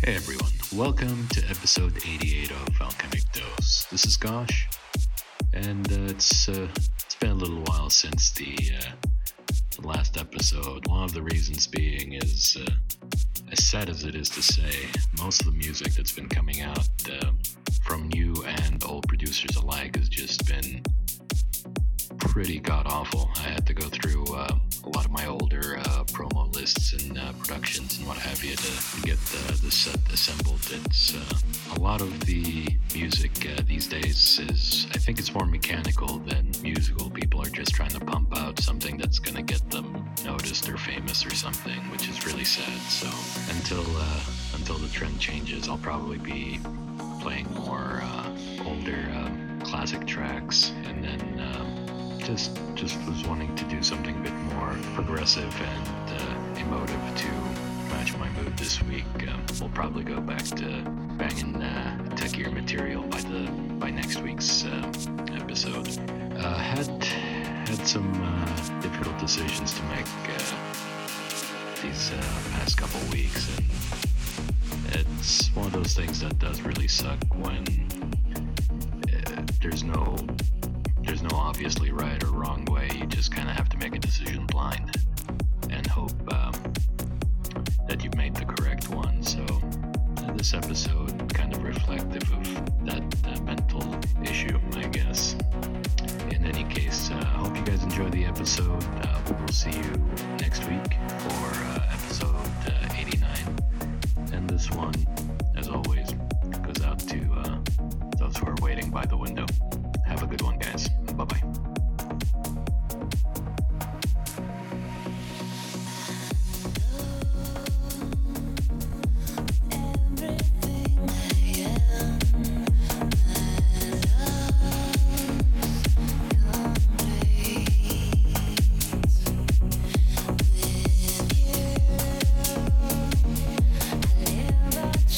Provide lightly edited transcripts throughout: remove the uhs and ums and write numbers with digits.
Hey everyone, welcome to episode 88 of Alchemic Dose. This is Gosh, and it's been a little while since the last episode. One of the reasons being is, as sad as it is to say, most of the music that's been coming out from new and old producers alike has just been pretty god-awful. I had to go through a lot of my older promo lists and productions and what have you to get the set assembled. It's a lot of the music these days is, I think it's more mechanical than musical. People are just trying to pump out something that's going to get them noticed or famous or something, which is really sad. So until the trend changes, I'll probably be playing more older classic tracks, and then just was wanting to do something a bit more progressive and emotive to match my mood this week. We'll probably go back to banging techier material by next week's episode. Had some difficult decisions to make these past couple weeks, and it's one of those things that does really suck when there's no obviously right or wrong way. You just kind of have to make a decision blind and hope that you've made the correct one. So this episode kind of reflective of that mental issue, I guess. In any case, I hope you guys enjoy the episode. We'll see you next week for episode 89. And this one, as always, goes out to those who are waiting by the window. Have a good one, guys. Bye-bye. Never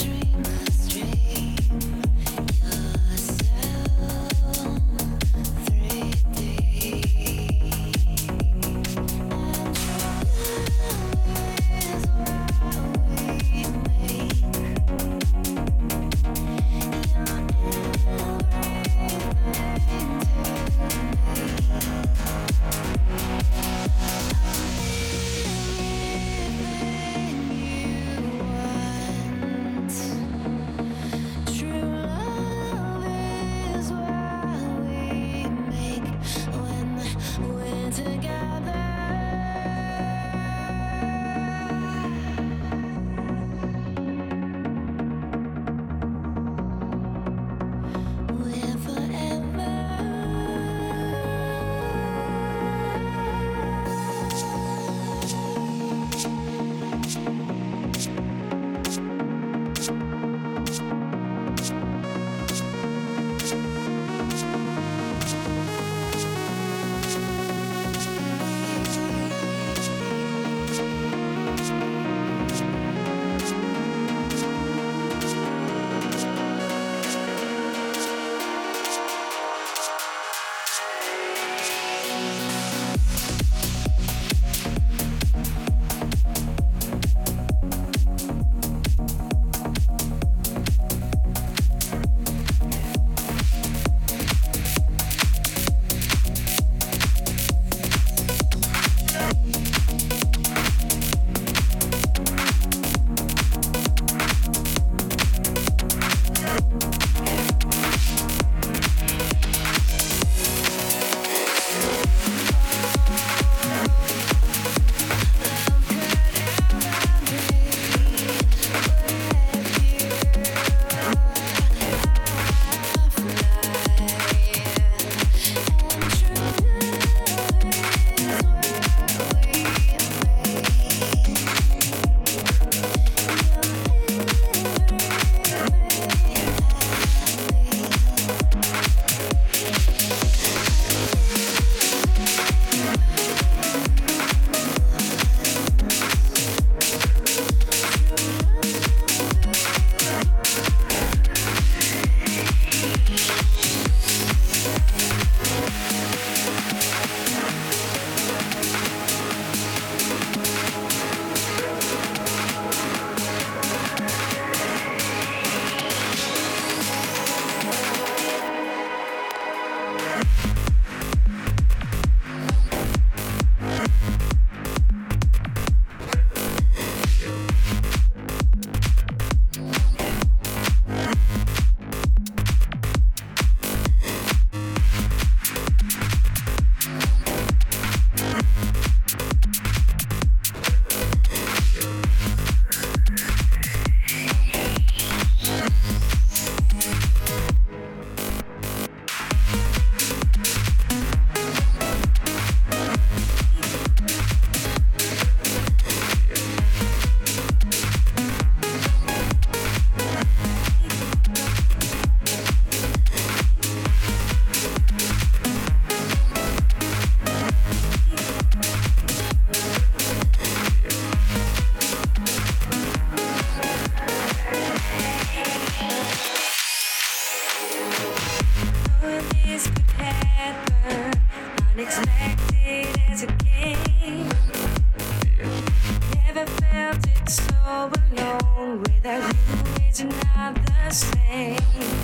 without you is not the same.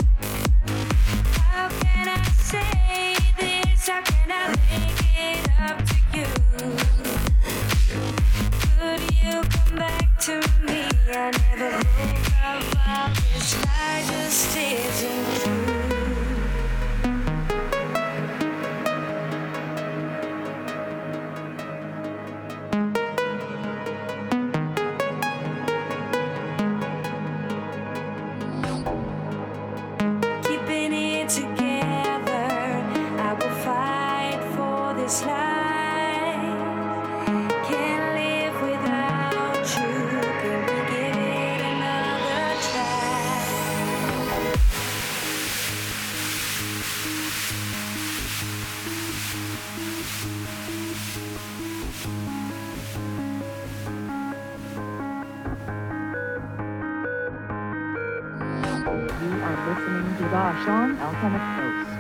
How can I say this? How can I make it up to you? Could you come back to me? I never broke up while this lie just isn't true. Keeping it together, I will fight for this life. Can't live without you. Can we give it another try? You are listening to the Sean Alchemic Dose.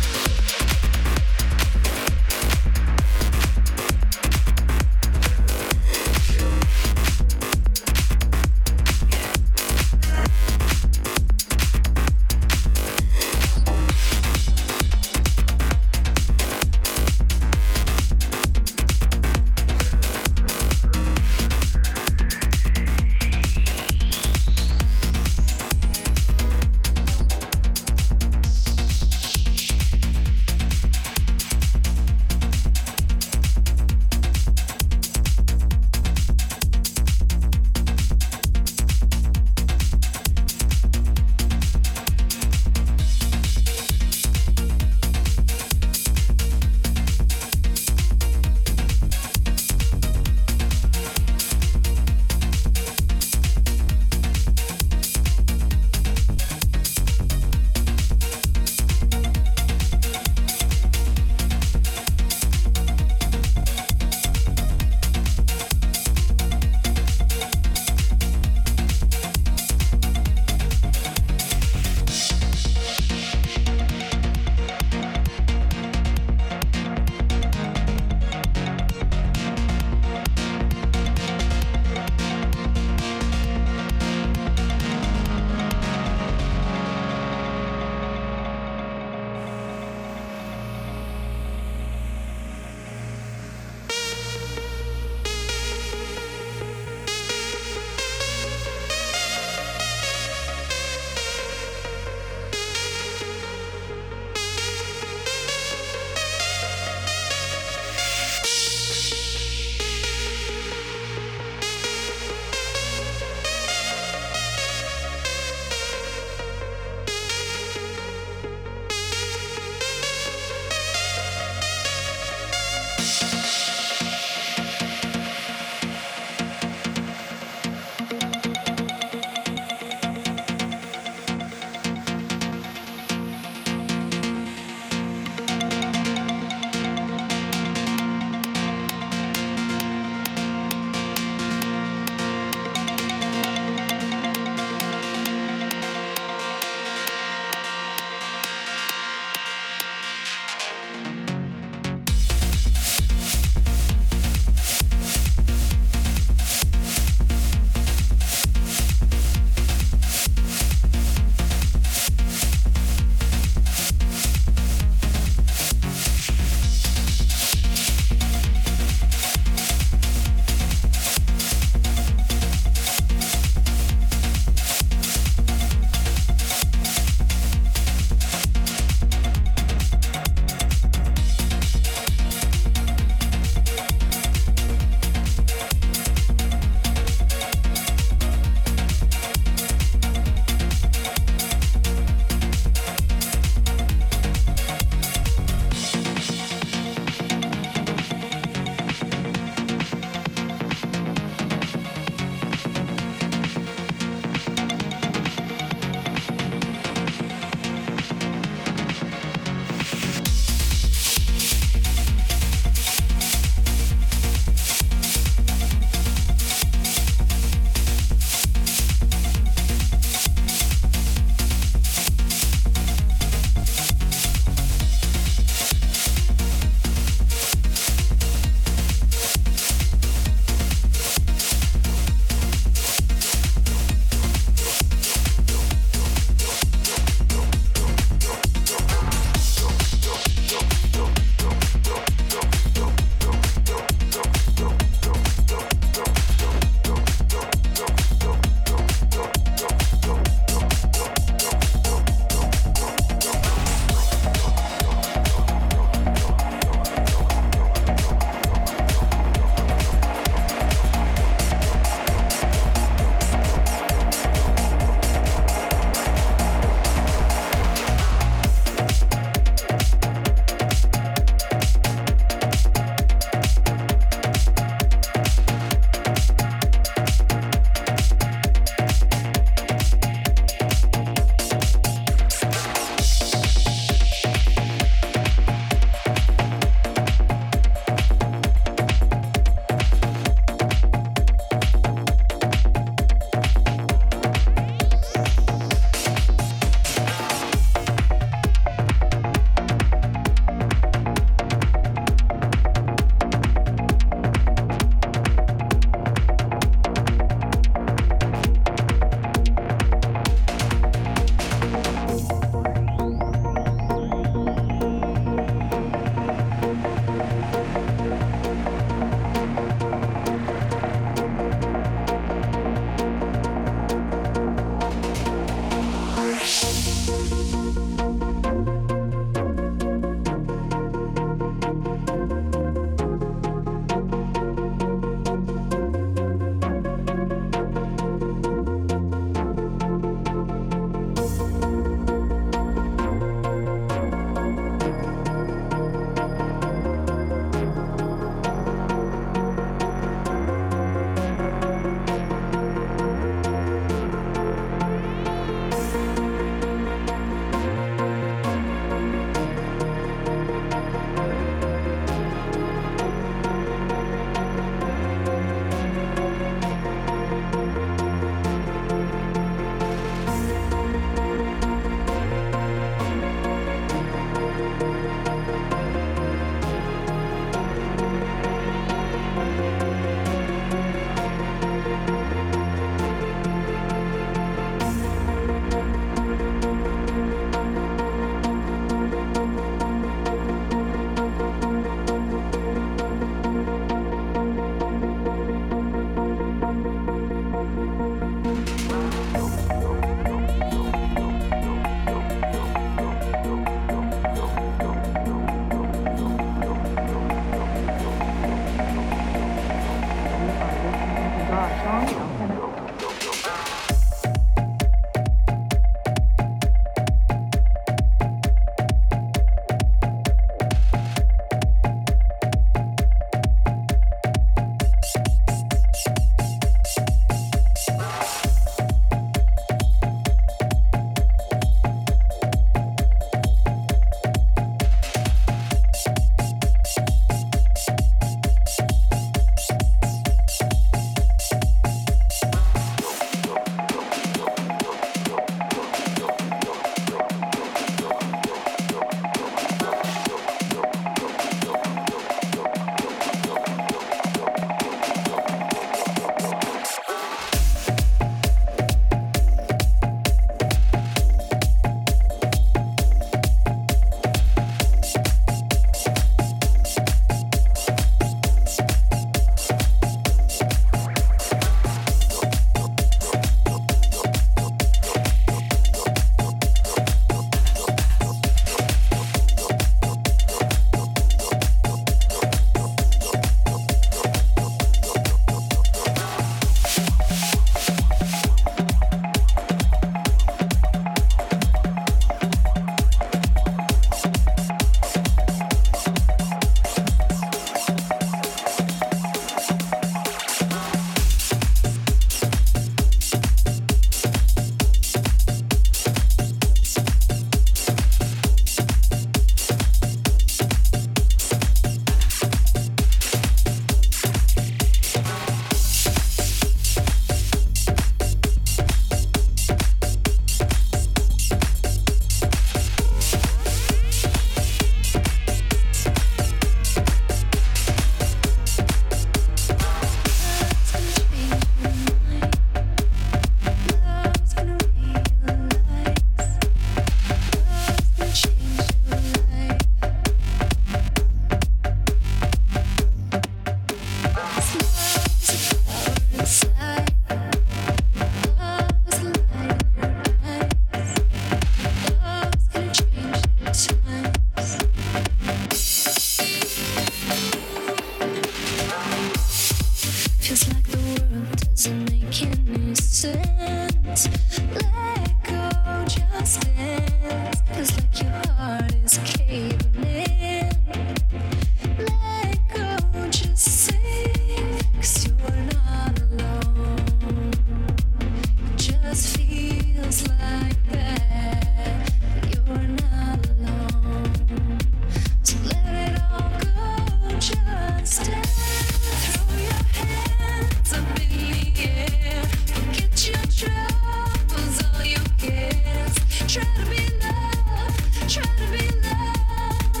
doesn't make any sense. Let go, just dance. Feels like your heart is caving in. Let go, just sing. 'Cause you're not alone. It just feels like that. You're not alone. So let it all go, just dance. Throw your hands up in the air. Forget your troubles, all your cares. Try to be loved, try to be loved.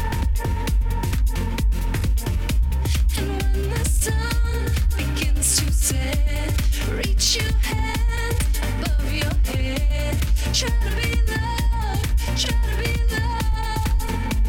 And when the sun begins to set, reach your hand above your head. Try to be loved, try to be loved.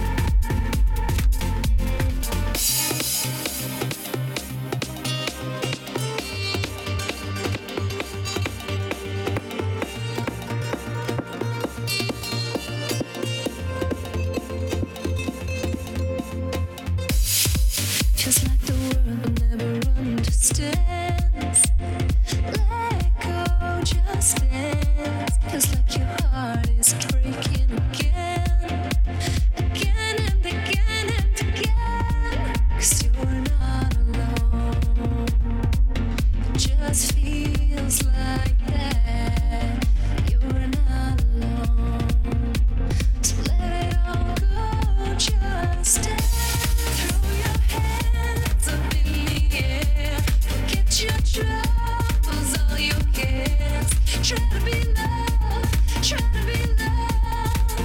Feels like the world will never understands. Let go, just dance. Feels like your heart is breaking again, again and again and again. 'Cause you're not alone. It just feels like that. You're not alone. So let it all go, just dance. Throw your hands up in the air. Forget your troubles, all your cares. Try to be loved, try to be loved.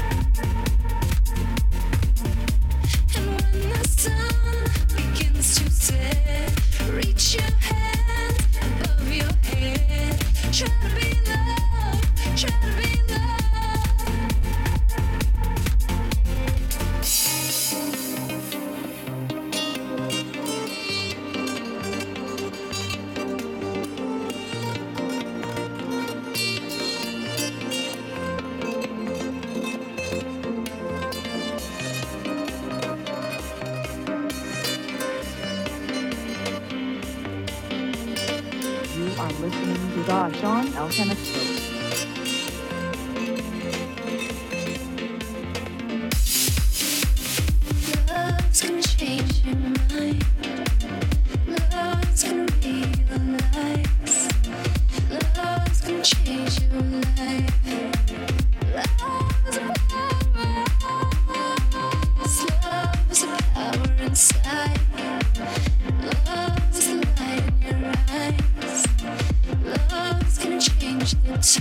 And when the sun begins to set, reach your hand above your head. Try to be loved, try to be loved. You are listening to the Sean Alchemist Show. Love's gonna change your mind. Love's gonna realize. Love's gonna change your life. Love is a power. Love is a power inside. Love is the light in your eyes. Love's gonna change the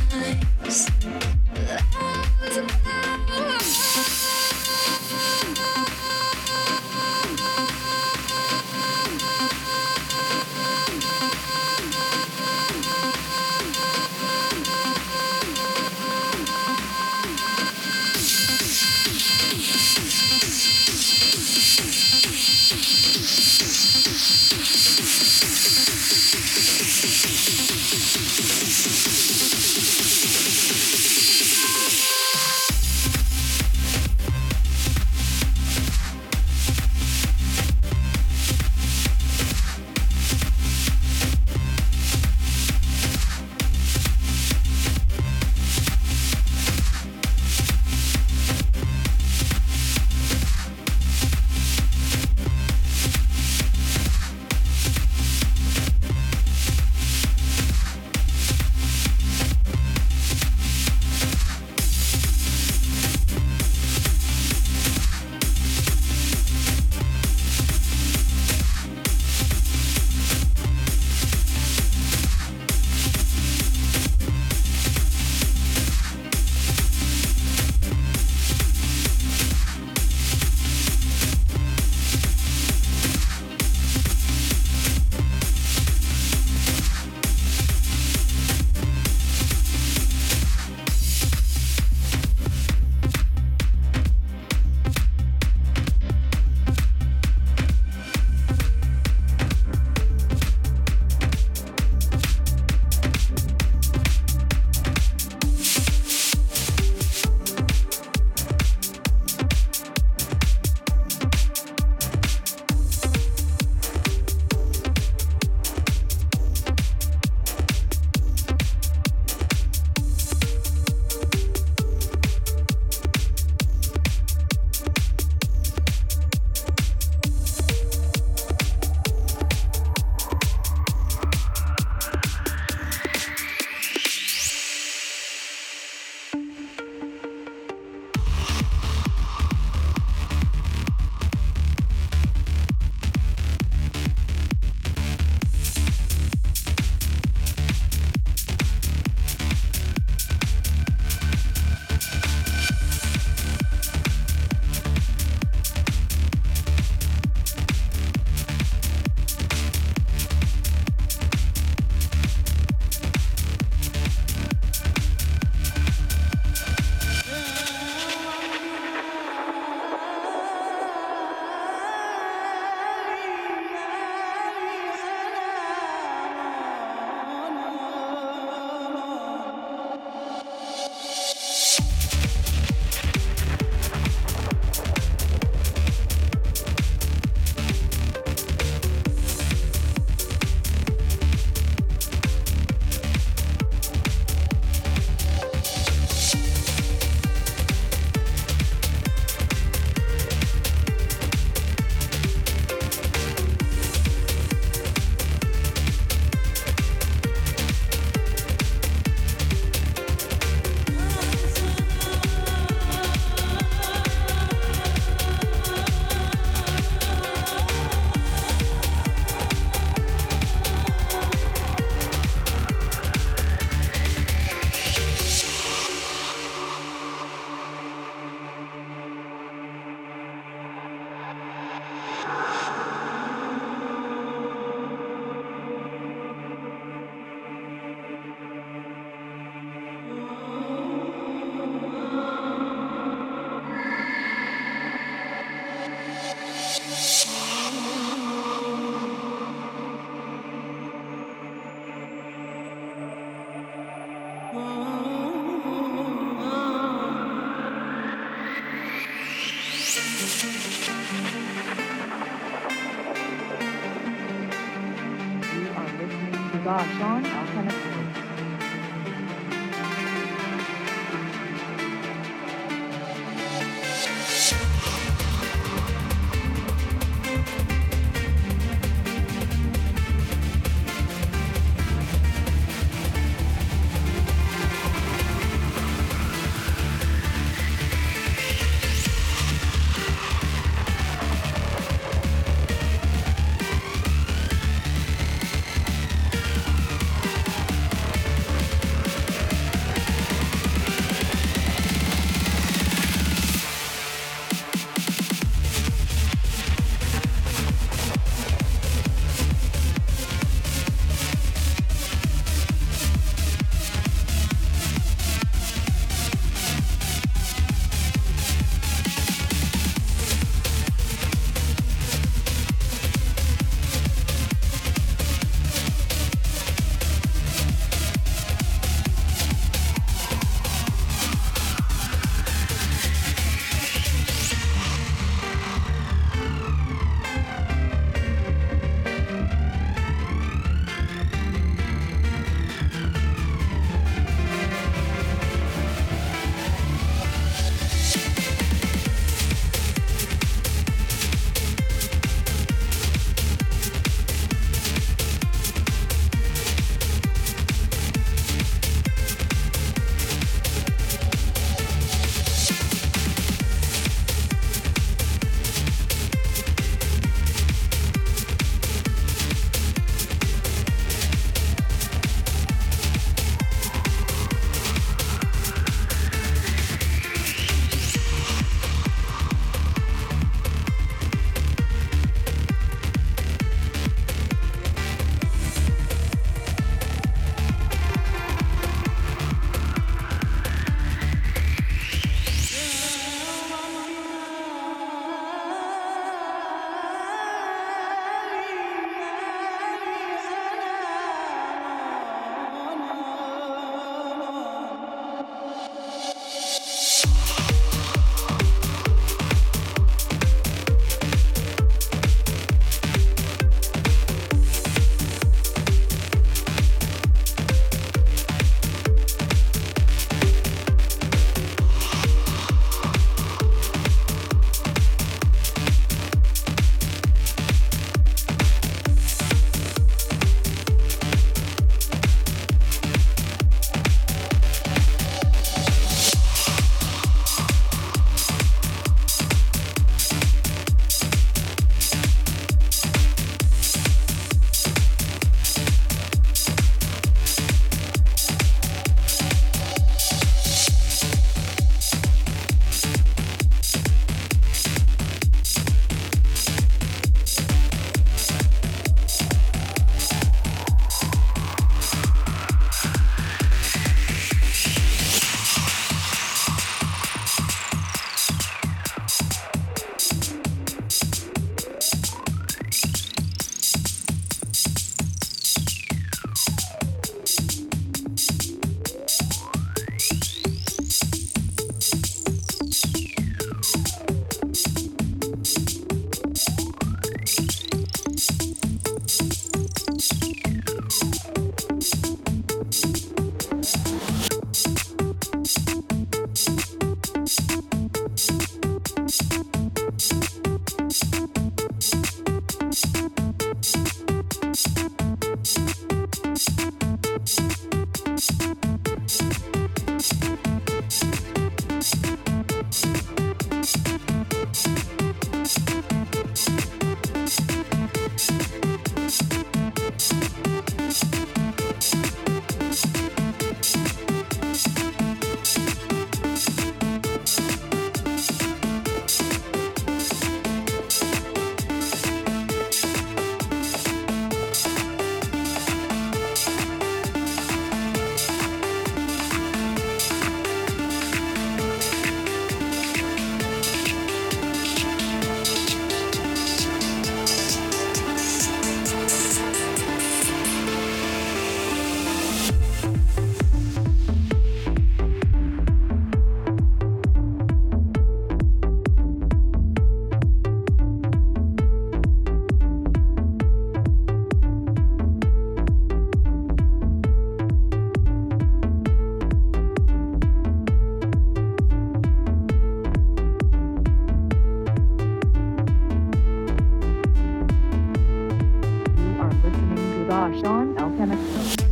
Sean Alternative. Gosh on Alchemic.